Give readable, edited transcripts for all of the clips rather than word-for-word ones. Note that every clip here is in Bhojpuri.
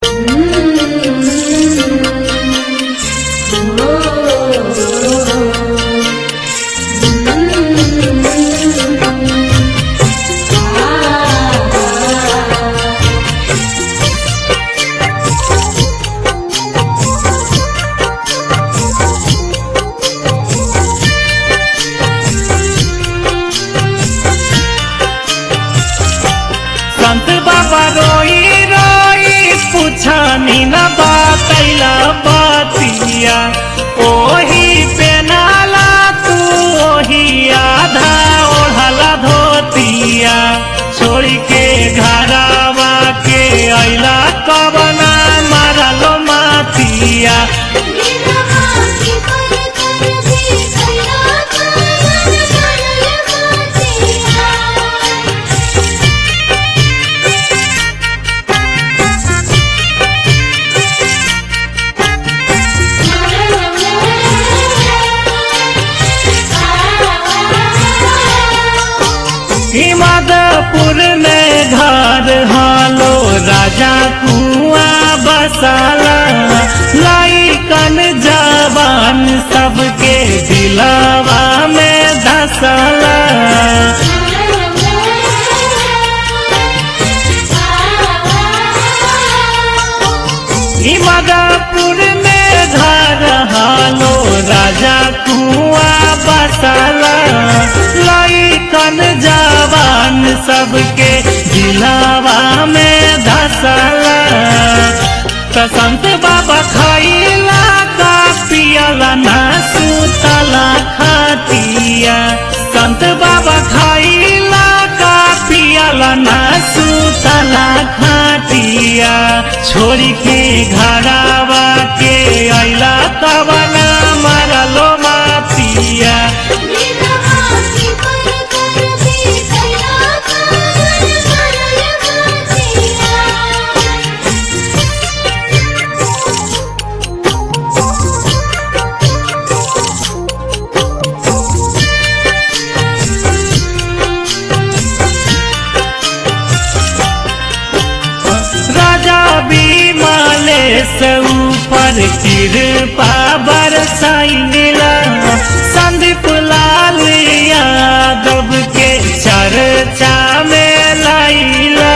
संत बाबा रोई रोई पूछनी न बतैला बतिया, ओही पेनाला तू ओही आधा ओढ़ला धोतिया। छोड़ के घरवा के अइला कवना मारलो मातिया। हिमदपुर में घर हालो राजा कुआं बसाला, लाइकन जवान सबके दिलवा में धसाला। हिमदपुर में घर हालो राजा कुआं बसाला, लाइकन जवान सबके दिलवा में धसाला। संत बाबा खइला का पियला ना सुतला खातिया। संत बाबा खइला का पियला ना सुतला खातिया। छोड़ के घरवा के अइला कवना मारलो मातिया। राजा बीमाले से ऊपर कृपा बरसाइला, संदीप लाल यादव के चर्चा में लाइला।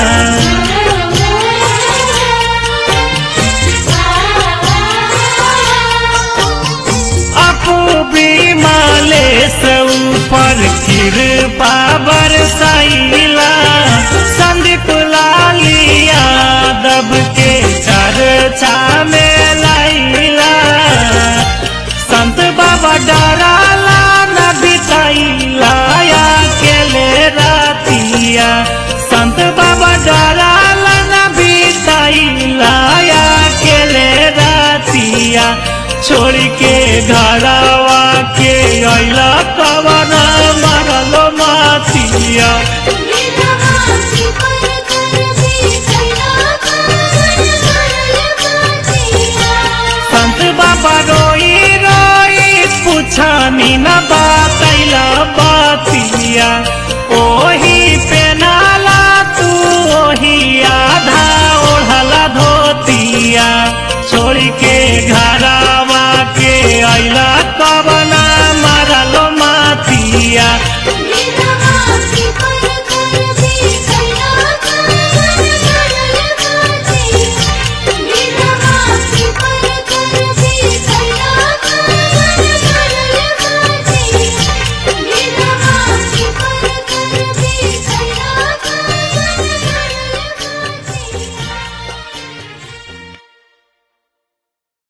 अपू बीमाले से ऊपर कृपा बरसाइला, संदीप लाल यादव के चर्चा में लाइला। संत बाबा डराला न बिताइला अकेले रातिया। संत बाबा डराला न बिताइला अकेले रातिया। छोड़ के घरवा के अइला कवना मारलो मातिया। संत बाबा रोई रोई पूछनी न बतैला बतिया, ओही पेनाला तू ओही आधा ओढ़ला धोतिया। छोड़ के